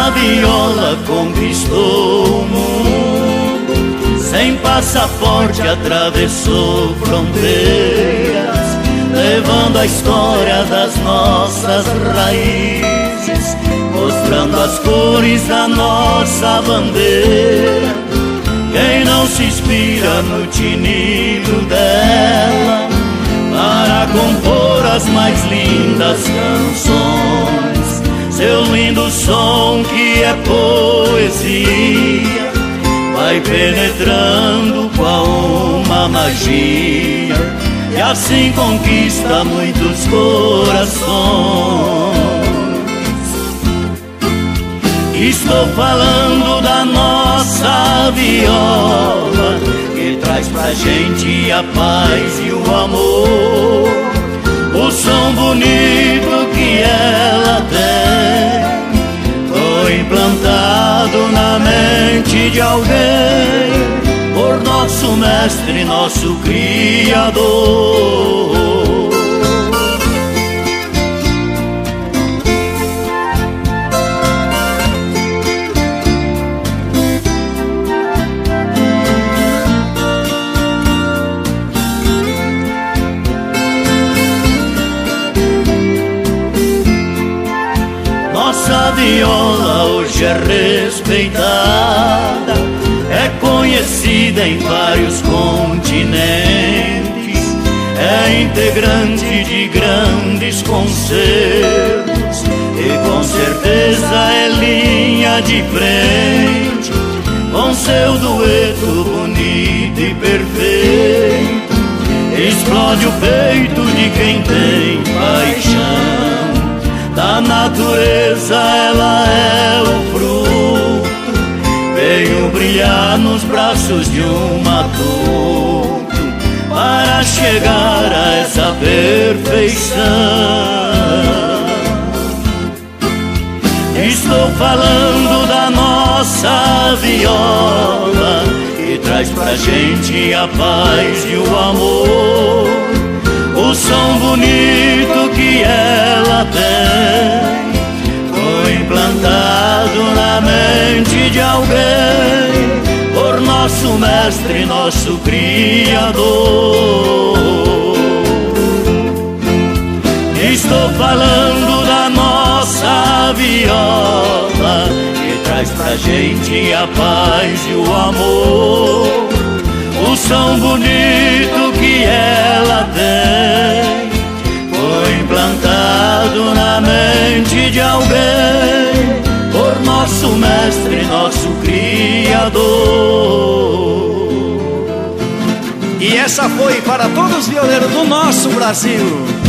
Nossa viola conquistou o mundo, sem passaporte atravessou fronteiras, levando a história das nossas raízes, mostrando as cores da nossa bandeira. Quem não se inspira no tinido dela para compor as mais lindas canções? Seu lindo som que é poesia vai penetrando qual uma magia, e assim conquista muitos corações. Estou falando da nossa viola, que traz pra gente a paz e o amor, o som bonito que ela tem foi implantado na mente de alguém por nosso mestre, nosso Criador. Nossa viola hoje é respeitada, é conhecida em vários continentes, é integrante de grandes concertos e com certeza é linha de frente, com seu dueto bonito e perfeito, explode o peito de quem tem paixão. Da natureza ela é o fruto, veio brilhar nos braços de um adulto para chegar a essa perfeição. Estou falando da nossa viola, que traz pra gente a paz e o amor, o som bonito que ela tem foi implantado na mente de alguém por nosso mestre, nosso Criador. Estou falando da nossa viola, que traz pra gente a paz e o amor, o som bonito que ela tem foi implantado na mente de alguém por nosso mestre, nosso Criador. E essa foi para todos os violeiros do nosso Brasil.